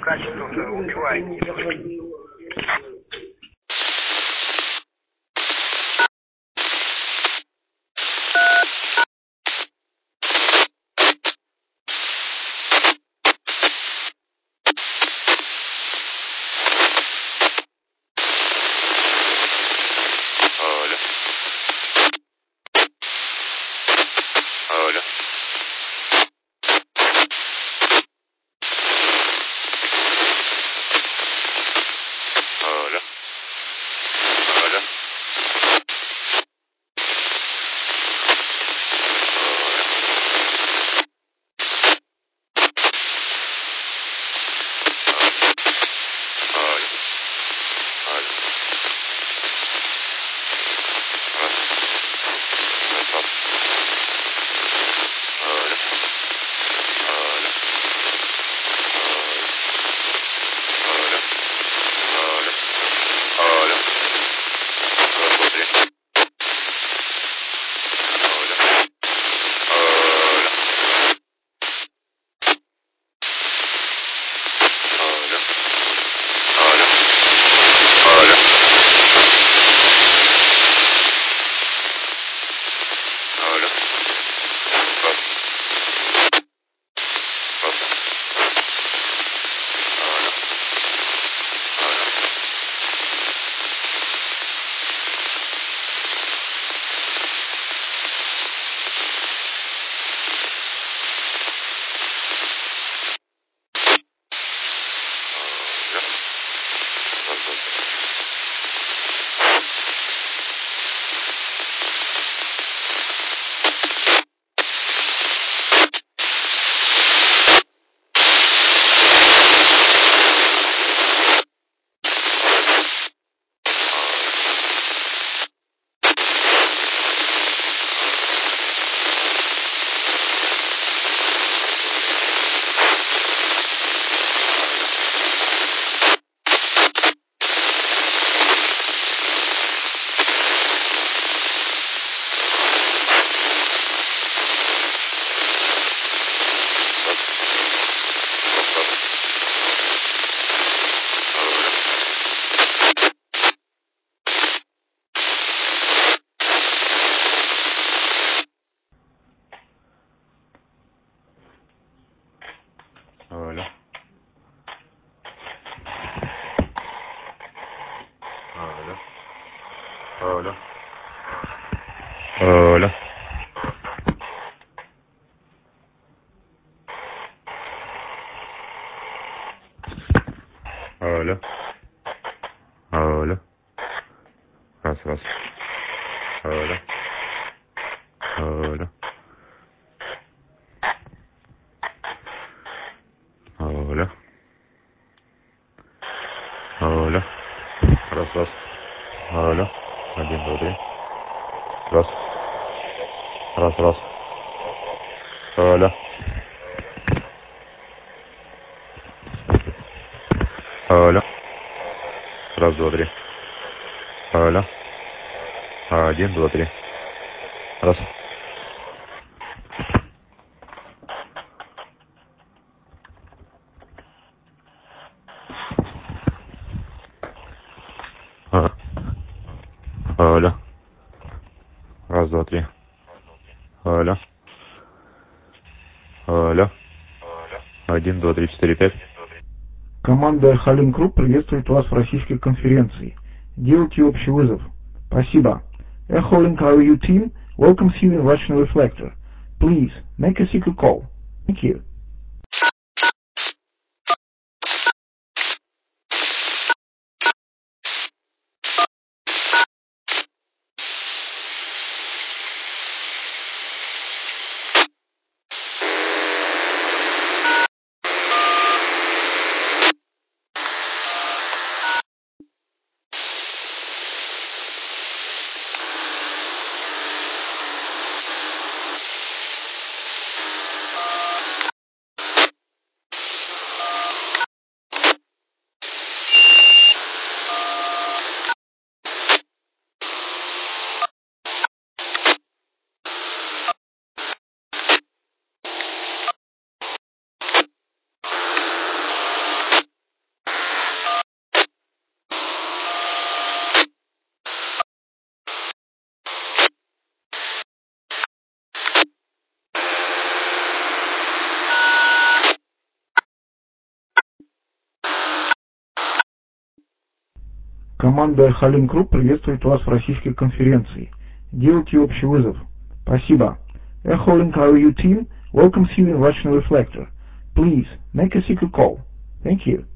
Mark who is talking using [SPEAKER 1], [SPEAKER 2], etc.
[SPEAKER 1] качественно убивает несущих.
[SPEAKER 2] Алло. Алло. Алло. Алло. Алло. Алло. Раз, раз. Алло. Алло. Алло. Алло. Раз, раз. Алло. Один, два, три. Раз. Раз, раз. Алло. Алло. Раз, два, три. Алло. Один, два, три. Раз. Алло. Раз, два, три. Алло. Алло. Один, два, три, четыре, пять.
[SPEAKER 3] Команда Халин Групп приветствует вас в российской конференции. Делайте общий вызов. Спасибо. Echo Link RU team welcomes you in Russian Reflector. Please make a secret call. Thank you. Команда Халим Групп приветствует вас в российской конференции. Делайте общий вызов. Спасибо. Echo Link RU team welcomes you in Russian Reflector. Please make a secret call. Thank you.